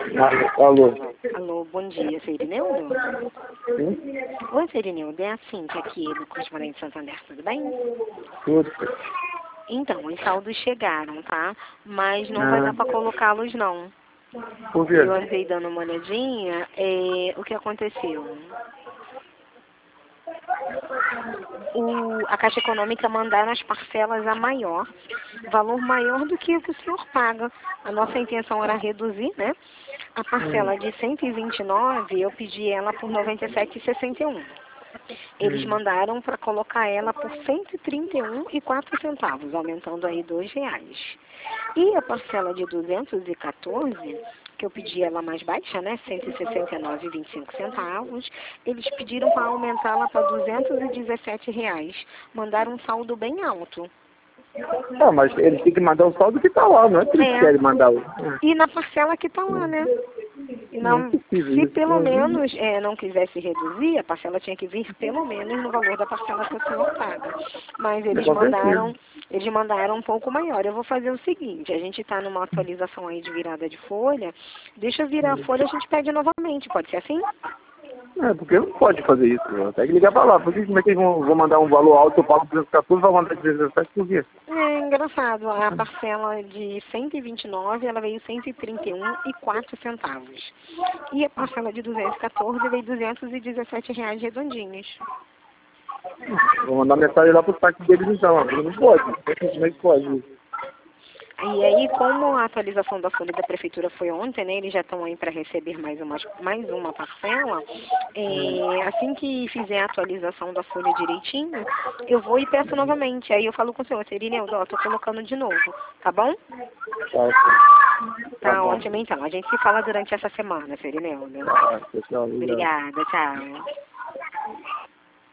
Alô. Alô, bom dia, Serineudo? Sim? Oi, Serineudo, é assim que aqui do Correspondente Santander, tudo bem? Tudo. Então, os saldos chegaram, tá? Mas não vai dar para colocá-los, não. Por quê? Eu andei dando uma olhadinha, o que aconteceu? A Caixa Econômica mandaram as parcelas a maior, valor maior do que o que o senhor paga. A nossa intenção era reduzir, né? A parcela de 129, eu pedi ela por R$ 97,61. Eles mandaram para colocar ela por R$ 131,04, aumentando aí R$ 2. E a parcela de 214, que eu pedi ela mais baixa, né, R$ 169,25, eles pediram para aumentá-la para R$ 217. Mandaram um saldo bem alto. Não, mas eles têm que mandar o saldo que tá lá, não é que eles querem mandar o... E na parcela que tá lá, né? E se pelo menos não quisesse reduzir, a parcela tinha que vir pelo menos no valor da parcela que o senhor paga. Mas eles mandaram um pouco maior. Eu vou fazer o seguinte, a gente está numa atualização aí de virada de folha, deixa eu virar a folha e a gente pede novamente, pode ser assim? Porque não pode fazer isso. Tem que ligar pra lá. Porque como é que eles vão mandar um valor alto, eu pago 214, vai mandar 217 por quê? É engraçado, a parcela de 129, ela veio R$ 131,04. E a parcela de 214 veio R$ 217 redondinhos. Vou mandar mensagem lá pro site deles então. Não pode. Como é que pode? E aí, como a atualização da folha da prefeitura foi ontem, né, eles já estão aí para receber mais uma parcela, assim que fizer a atualização da folha direitinho, eu vou e peço novamente. Aí eu falo com o senhor, Serineudo, estou colocando de novo, tá bom? Tá ótimo, então. A gente se fala durante essa semana, Serineudo. Tchau. Obrigada, tchau.